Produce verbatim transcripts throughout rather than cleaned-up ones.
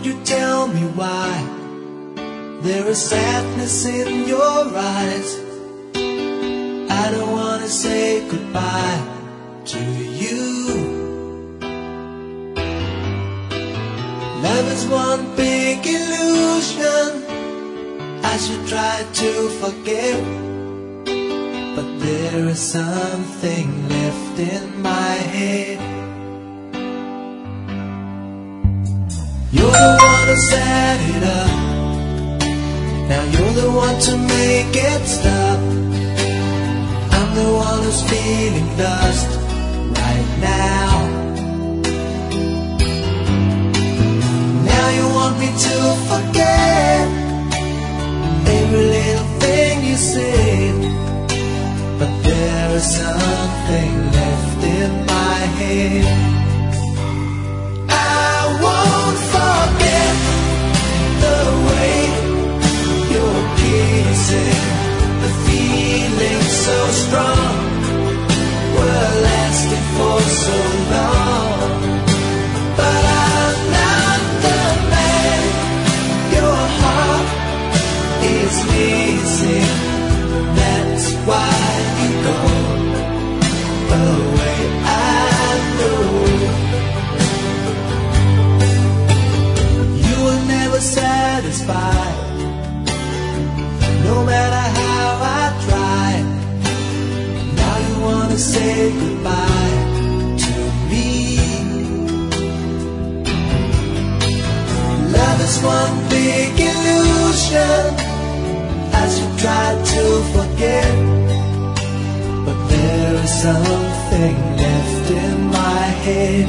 Won't you tell me why there is sadness in your eyes? I don't wanna say goodbye to you. Love is one big illusion. I should try to forget, but there is something left in my head. You're the one who set it up. Now you're the one to make it stop. I'm the one who's feeling lost right now. Now you want me to forget every little thing you said, but there is something left in my head. I won't forget the way you're kissing, the feeling so strong, we're lasting for so long. But I'm not the man your heart is missing. That's why you go away, I know. You were never satisfied, no matter how I tried. Now you wanna say goodbye to me. Love is one big illusion. I should try to forget, but there is something left in my head.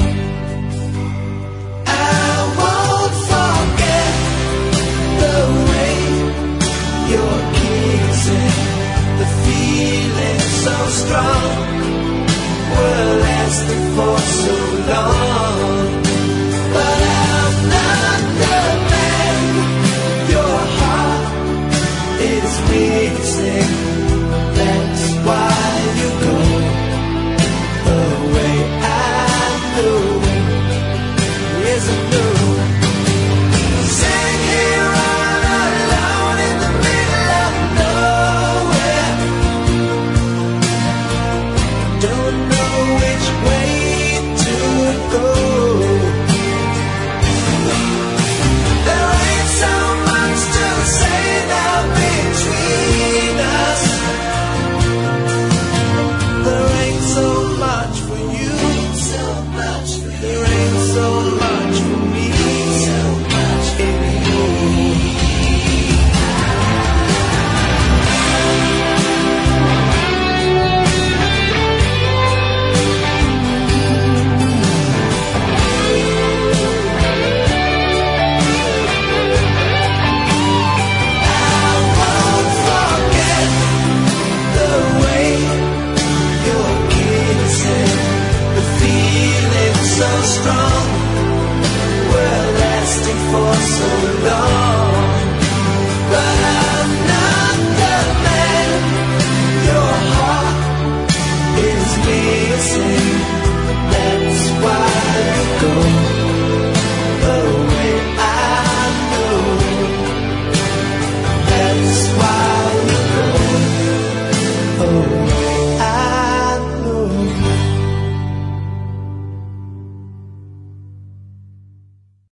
I won't forget the way you're kissing, the feeling so strong, we're lasting for so long. But I'm not the man your heart is missing.